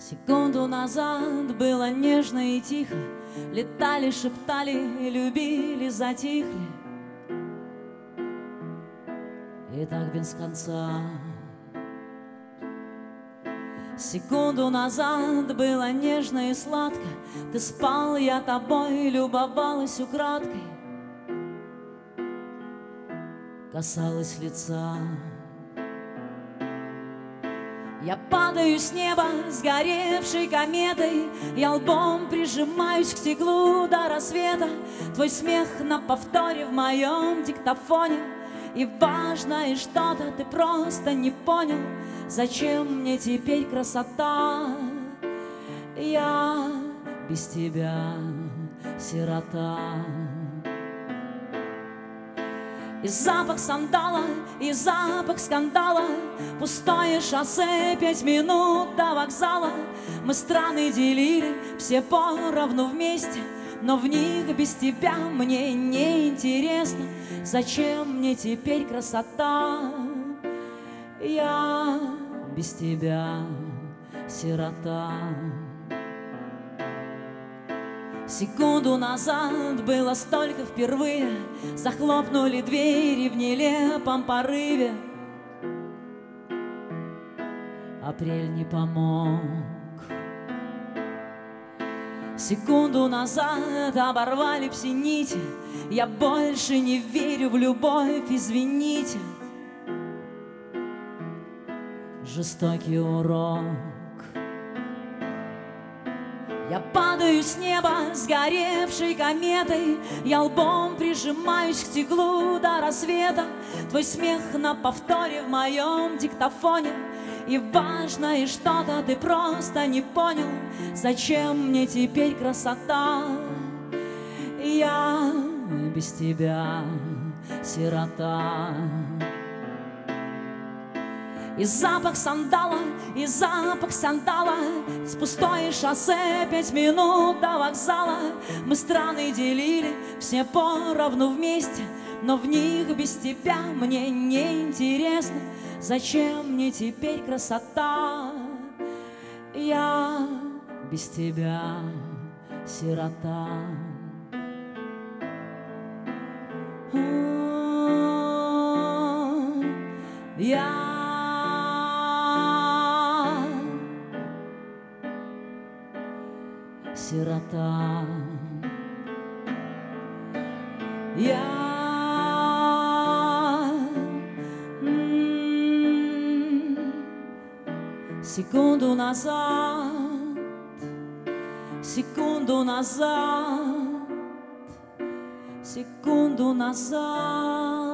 Секунду назад было нежно и тихо, летали, шептали, любили, затихли. И так без конца. Секунду назад было нежно и сладко, ты спал, я тобой любовалась украдкой, касалась лица. Я падаю с неба сгоревшей кометой, я лбом прижимаюсь к стеклу до рассвета. Твой смех на повторе в моем диктофоне, и важное что-то ты просто не понял. Зачем мне теперь красота? Я без тебя сирота. И запах сандала, и запах скандала, пустое шоссе, 5 минут до вокзала. Мы страны делили все поровну вместе, но в них без тебя мне не интересно. Зачем мне теперь красота? Я без тебя сирота. Секунду назад было столько впервые, захлопнули двери в нелепом порыве. Апрель не помог. Секунду назад оборвали все нити, я больше не верю в любовь, извините. Жестокий урок. Я падаю с неба сгоревшей кометой, я лбом прижимаюсь к стеклу до рассвета. Твой смех на повторе в моем диктофоне, и важное что-то ты просто не понял. Зачем мне теперь красота? Я без тебя сирота. И запах сандала, и запах сандала, с пустое шоссе, 5 минут до вокзала. Мы страны делили все поровну вместе, но в них без тебя мне не интересно. Зачем мне теперь красота? Я без тебя сирота. Я сирота. Секунду назад, секунду назад, секунду назад.